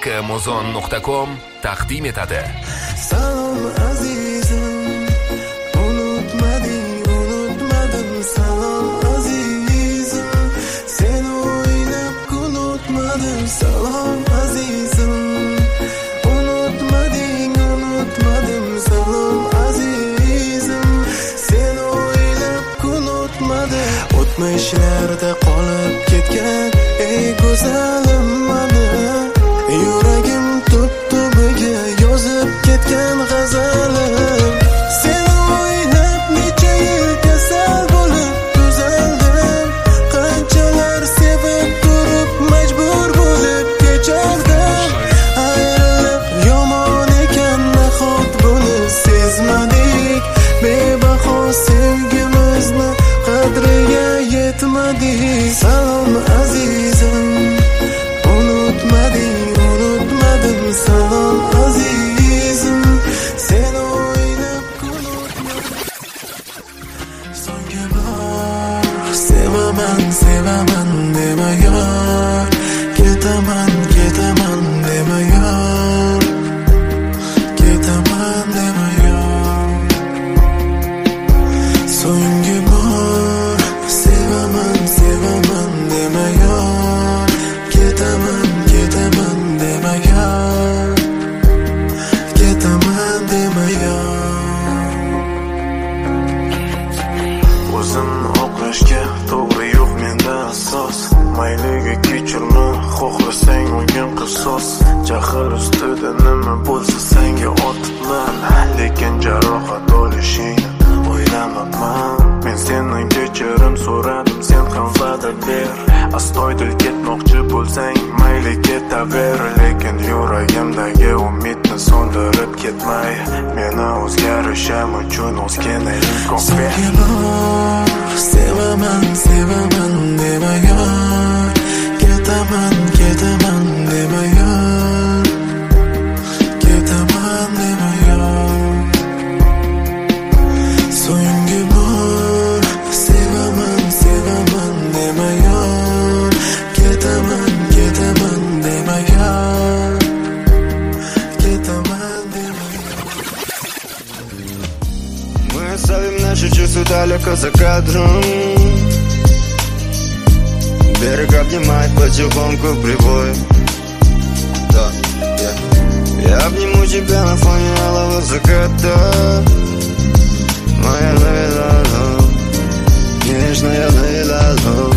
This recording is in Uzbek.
Muzon.com taqdim etadi. Salom azizim, unutmadim, salom azizim, seni o'ylab kun o'tmadim, salom azizim, unutmadim, salom azizim, seni o'ylab kun o'tmadim. O'tmishlarda qolib ketgan ey go'zalim mani, yuragim tub-tubiga yozib ketgan g'azalim. Seni o'ylab necha yil kasal bo'lib tuzaldim, qanchalar sevib turib majbur bo'lib kechardim. Ayrilib yomon ekan nahot buni sezmadik, bebaho sevgimizni qadriga yetmadik. Salom azizim, unutmadim, salom azizim, seni o'ylab kun o'tmadim. So'nggi bor sevaman dema yor, ketaman dema yor, ketaman dema yor. So'nggi bor sevaman dema yor, ketaman dema yor, ketaman dema yor. O'zimni oqlashga to'g'ri yo'q menda asos, mayliga kechirma xohlasang o'yin qisos. Jahl ustida nima bo'lsa senga otibman, lekin jarohat olishingni o'ylamabman. Men sendan kechirim so'radim, sen ham va'da ber. Astoydil ketmoqchi bo'lsang mayli ketaver, lekin yuragimdagi umidni so'ndirib ketmay. Meni o'zgarishim uchun ozgina imkon ber. So'nggi bor sevaman dema yor, ketaman dema yor, ketaman dema yor. So'nggi bor sevaman dema yor, ketaman dema yor, ketaman dema yor. Мы оставим наши чувства далеко за кадром. Берег обнимает потихоньку прибой. Да, я обниму тебя на фоне алого заката. Моя лилало, нежная лилало.